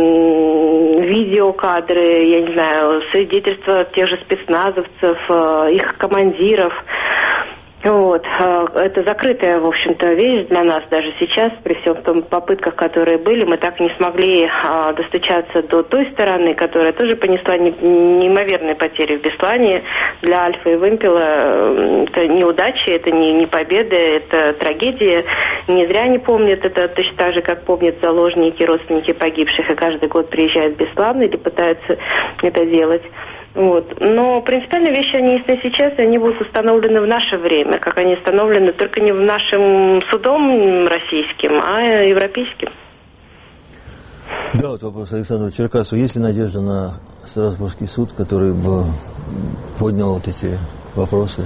видеокадры, я не знаю, свидетельства тех же спецназовцев, их командиров. Вот. Это закрытая, в общем-то, вещь для нас даже сейчас, при всем том попытках, которые были, мы так и не смогли а, достучаться до той стороны, которая тоже понесла не, неимоверные потери в Беслане. Для Альфа и Вымпела это неудачи, это не, не победы, это трагедия. Не зря не помнят это точно так же, как помнят заложники, родственники погибших, и каждый год приезжают в Беслан или пытаются это делать. Вот. Но принципиальные вещи, они ясны сейчас, и они будут установлены в наше время, как они установлены только не в нашим судом российским, а европейским. Да, вот вопрос Александру Черкасу. Есть ли надежда на Страсбургский суд, который бы поднял вот эти вопросы?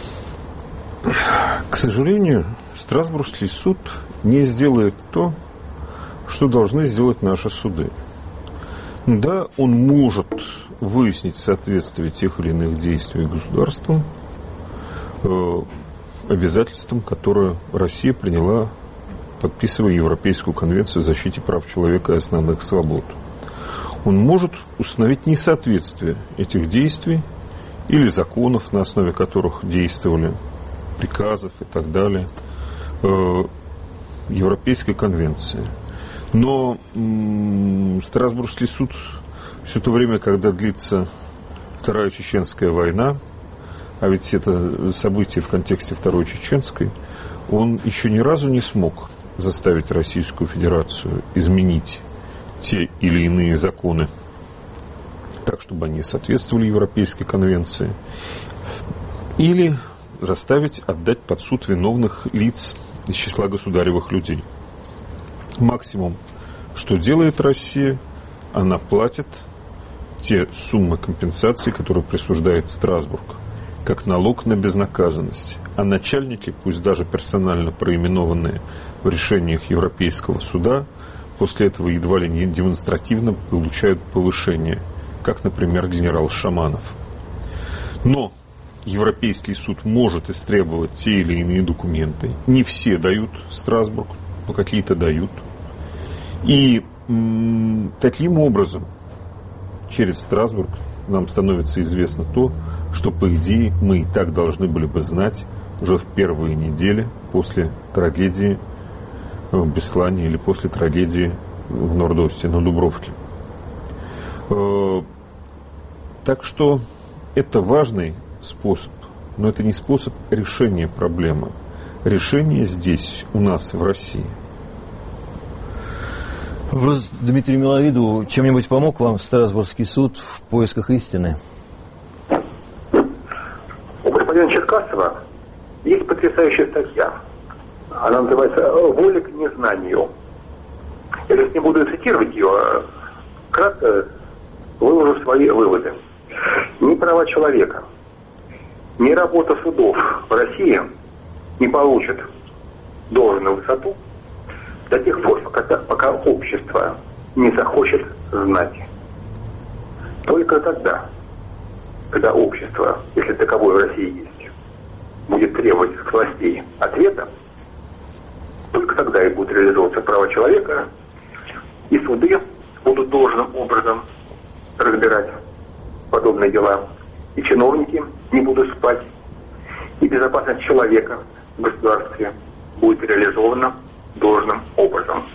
К сожалению, Страсбургский суд не сделает то, что должны сделать наши суды. Да, он может выяснить соответствие тех или иных действий государству э, обязательствам, которые Россия приняла, подписывая Европейскую конвенцию о защите прав человека и основных свобод. Он может установить несоответствие этих действий или законов, на основе которых действовали, приказов и так далее, э, Европейской конвенции. Но м- Страсбургский суд все то время, когда длится Вторая Чеченская война, а ведь это событие в контексте Второй Чеченской, он еще ни разу не смог заставить Российскую Федерацию изменить те или иные законы так, чтобы они соответствовали Европейской конвенции, или заставить отдать под суд виновных лиц из числа государевых людей. Максимум, что делает Россия, она платит те суммы компенсации, которые присуждает Страсбург, как налог на безнаказанность. А начальники, пусть даже персонально проименованные в решениях Европейского суда, после этого едва ли не демонстративно получают повышение, как, например, генерал Шаманов. Но Европейский суд может истребовать те или иные документы. Не все дают Страсбург, но какие-то дают. И таким образом, через Страсбург нам становится известно то, что, по идее, мы и так должны были бы знать уже в первые недели после трагедии в Беслане или после трагедии в Норд-Осте, на Дубровке. Так что это важный способ, но это не способ решения проблемы. Решение здесь, у нас, в России. Вопрос Дмитрию Миловидову. Чем-нибудь помог вам Страсбургский суд в поисках истины? У господина Черкасова есть потрясающая статья. Она называется «Воля к незнанию». Я сейчас не буду цитировать ее, а кратко выложу свои выводы. Ни права человека, ни работа судов в России не получат должную высоту до тех пор, пока, пока общество не захочет знать. Только тогда, когда общество, если таковое в России есть, будет требовать от властей ответа, только тогда и будут реализовываться права человека, и суды будут должным образом разбирать подобные дела, и чиновники не будут спать, и безопасность человека в государстве будет реализована должным образом.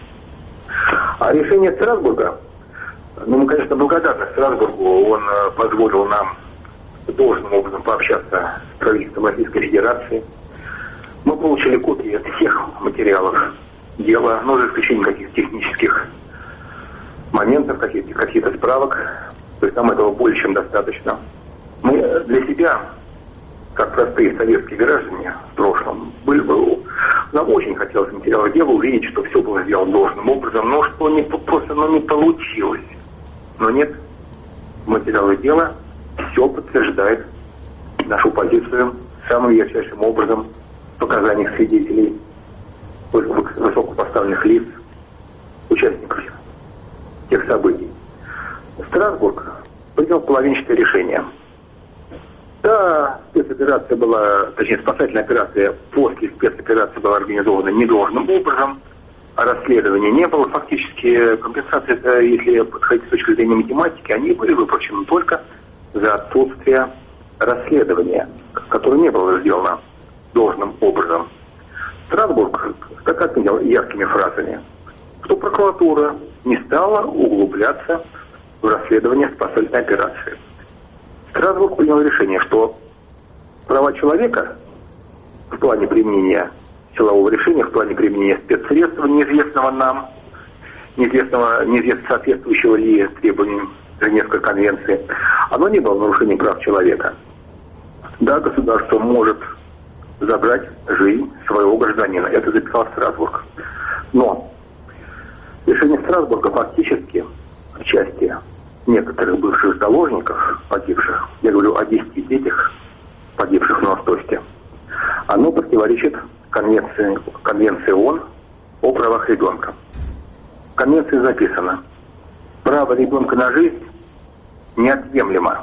А решение Страсбурга, ну, мы, конечно, благодарны Страсбургу, он позволил нам должным образом пообщаться с правительством Российской Федерации. Мы получили копии всех материалов дела, ну, за исключением каких-то технических моментов, каких-то, каких-то справок. То есть нам этого более чем достаточно. Мы для себя, как простые советские граждане в прошлом, были бы, нам очень хотелось материалы дела увидеть, что все было сделано должным образом, но что не, просто ну, не получилось. Но нет, материалы дела все подтверждает нашу позицию самым ярчайшим образом в показаниях свидетелей, высокопоставленных лиц, участников тех событий. Страсбург принял половинчатое решение. Да, спецоперация была, точнее, спасательная операция после спецоперации была организована недолжным образом, а расследования не было. Фактически компенсации, если подходить с точки зрения математики, они были выплачены только за отсутствие расследования, которое не было сделано должным образом. Страсбург так отметил яркими фразами, что прокуратура не стала углубляться в расследование спасательной операции. Страсбург принял решение, что права человека в плане применения силового решения, в плане применения спецсредства, неизвестного нам, неизвестного, неизвестно соответствующего ли требованиям Женевской конвенции, оно не было нарушением прав человека. Да, государство может забрать жизнь своего гражданина. Это записал Страсбург. Но решение Страсбурга фактически в части некоторых бывших заложников, погибших, я говорю о десяти детях, погибших в Норд-Осте, оно противоречит конвенции, конвенции ООН о правах ребенка. В конвенции записано: право ребенка на жизнь неотъемлемо.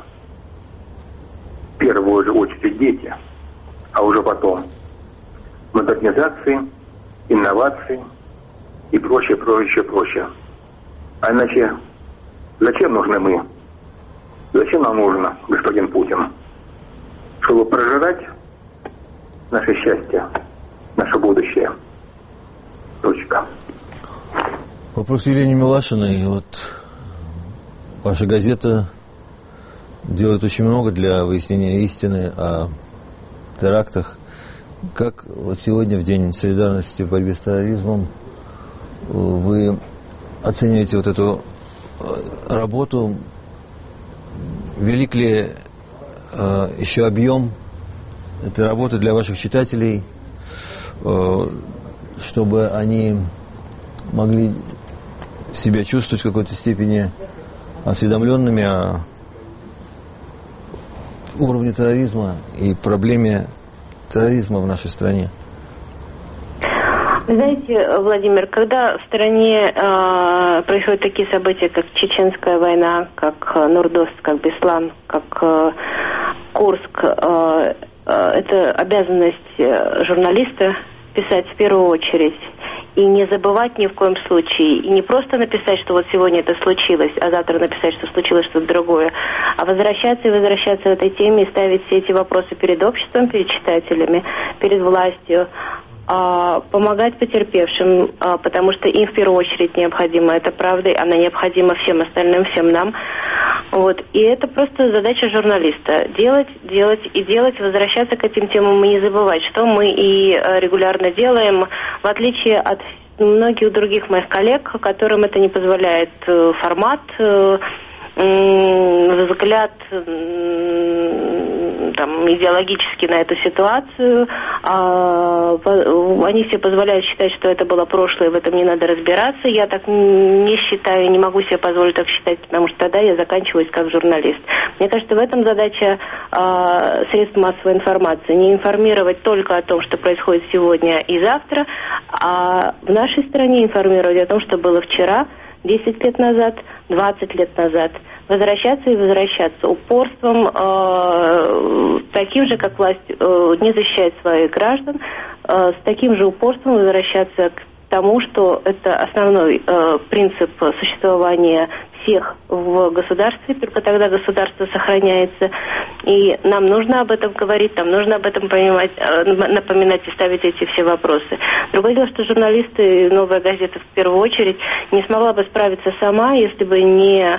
В первую же очередь дети, а уже потом модернизации, инновации и прочее, прочее, прочее. А иначе зачем нужны мы? Зачем нам нужно, господин Путин? Чтобы прожирать наше счастье, наше будущее. Точка. Вопрос Елене Милашиной. Вот ваша газета делает очень много для выяснения истины о терактах. Как вот сегодня, в День солидарности в борьбе с терроризмом, вы оцениваете вот эту работу? Велик ли э, еще объем этой работы для ваших читателей, э, чтобы они могли себя чувствовать в какой-то степени осведомленными о уровне терроризма и проблеме терроризма в нашей стране? Знаете, Владимир, когда в стране э, происходят такие события, как Чеченская война, как э, Норд-Ост, как Беслан, как э, Курск, э, э, это обязанность э, журналиста писать в первую очередь И не забывать ни в коем случае. И не просто написать, что вот сегодня это случилось, а завтра написать, что случилось что-то другое. А возвращаться и возвращаться в этой теме и ставить все эти вопросы перед обществом, перед читателями, перед властью. А, помогать потерпевшим, а, потому что им в первую очередь необходима эта правда, она необходима всем остальным, всем нам. Вот. И это просто задача журналиста. Делать, делать и делать, возвращаться к этим темам и не забывать, что мы и регулярно делаем, в отличие от многих других моих коллег, которым это не позволяет формат, взгляд там, идеологически на эту ситуацию. А, они себе позволяют считать, что это было прошлое, в этом не надо разбираться. Я так не считаю, не могу себе позволить так считать, потому что тогда я заканчиваюсь как журналист. Мне кажется, в этом задача а, средств массовой информации. Не информировать только о том, что происходит сегодня и завтра, а в нашей стране информировать о том, что было вчера, десять лет назад, двадцать лет назад. Возвращаться и возвращаться упорством, э, таким же, как власть э, не защищает своих граждан, э, с таким же упорством возвращаться к тому, что это основной э, принцип существования всех в государстве, только тогда государство сохраняется. И нам нужно об этом говорить, нам нужно об этом понимать, напоминать и ставить эти все вопросы. Другое дело, что журналисты, «Новая газета» в первую очередь не смогла бы справиться сама, если бы не а,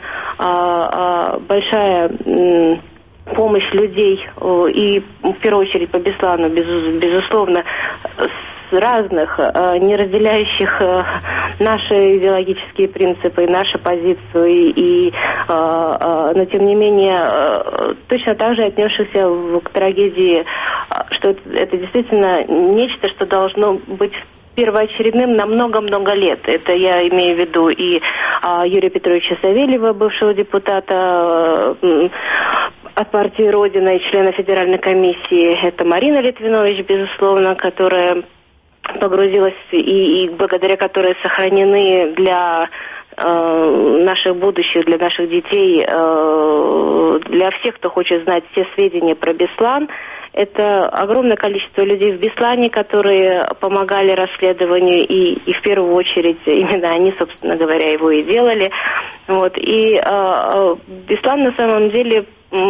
а, большая... М- помощь людей и, в первую очередь, по Беслану, безусловно, с разных, не разделяющих наши идеологические принципы, нашу позицию, и, и, но, тем не менее, точно так же отнесшихся к трагедии, что это, это действительно нечто, что должно быть первоочередным на много-много лет. Это я имею в виду и а, Юрия Петровича Савельева, бывшего депутата а, от партии «Родина» и члена Федеральной комиссии. Это Марина Литвинович, безусловно, которая погрузилась и, и благодаря которой сохранены для э, наших будущих, для наших детей, э, для всех, кто хочет знать все сведения про Беслан. Это огромное количество людей в Беслане, которые помогали расследованию, и, и в первую очередь именно они, собственно говоря, его и делали. Вот. И э, Беслан на самом деле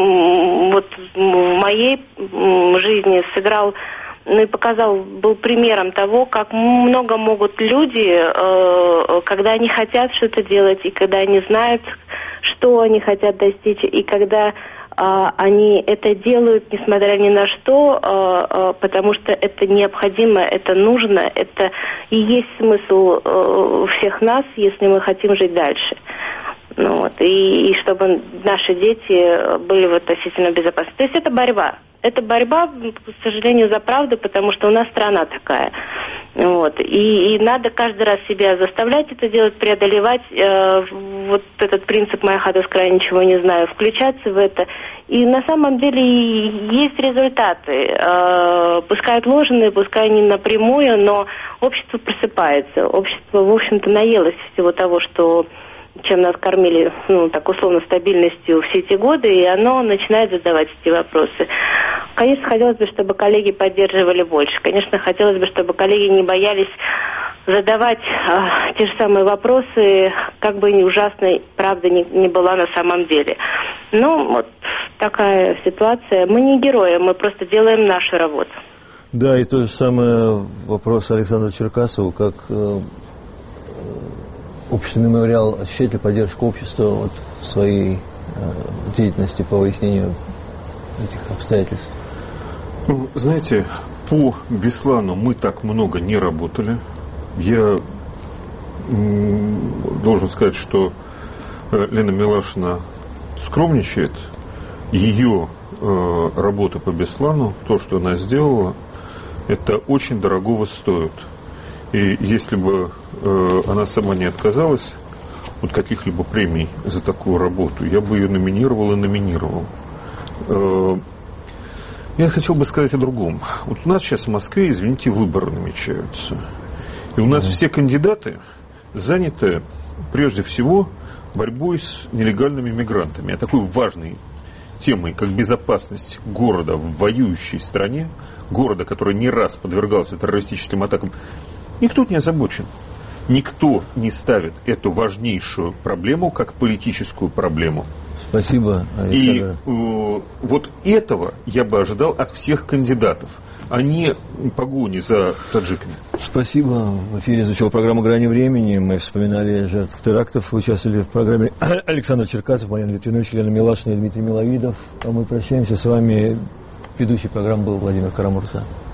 вот в моей жизни сыграл, ну и показал, был примером того, как много могут люди, э, когда они хотят что-то делать, и когда они знают, что они хотят достичь, и когда Uh, они это делают, несмотря ни на что, uh, uh, потому что это необходимо, это нужно, это и есть смысл uh, всех нас, если мы хотим жить дальше. Ну, вот, и, и чтобы наши дети были в относительно безопасности. То есть это борьба. Это борьба, к сожалению, за правду, потому что у нас страна такая. Вот. И, и надо каждый раз себя заставлять это делать, преодолевать э, вот этот принцип «моя хата с края, ничего не знаю», включаться в это. И на самом деле есть результаты. Э, пускай отложенные, пускай не напрямую, но общество просыпается. Общество, в общем-то, наелось всего того, что... чем нас кормили, ну, так условно, стабильностью все эти годы, и оно начинает задавать эти вопросы. Конечно, хотелось бы, чтобы коллеги поддерживали больше. Конечно, хотелось бы, чтобы коллеги не боялись задавать а, те же самые вопросы, как бы ни ужасной правда не, не была на самом деле. Ну, вот такая ситуация. Мы не герои, мы просто делаем нашу работу. Да, и то же самое вопрос Александру Черкасову, как... Э, Общественный мемориал ощущает ли поддержку общества вот, в своей э, деятельности по выяснению этих обстоятельств? Ну, знаете, по Беслану мы так много не работали. Я м, должен сказать, что э, Лена Милашина скромничает. Ее э, работа по Беслану, то, что она сделала, это очень дорогого стоит. И если бы э, она сама не отказалась от каких-либо премий за такую работу, я бы ее номинировал и номинировал. Э, я хотел бы сказать о другом. Вот у нас сейчас в Москве, извините, выборы намечаются. И у нас mm-hmm. все кандидаты заняты прежде всего борьбой с нелегальными мигрантами. А такой важной темой, как безопасность города в воюющей стране, города, который не раз подвергался террористическим атакам, Никто не озабочен. Никто не ставит эту важнейшую проблему как политическую проблему. Спасибо, Александр. И э, вот этого я бы ожидал от всех кандидатов, а не погони за таджиками. Спасибо. В эфире звучала программа «Грани времени». Мы вспоминали жертв терактов. Участвовали в программе Александр Черкасов, Марьяна Литвинович, Елена Милашина и Дмитрий Миловидов. А мы прощаемся с вами. Ведущий программы был Владимир Карамурза.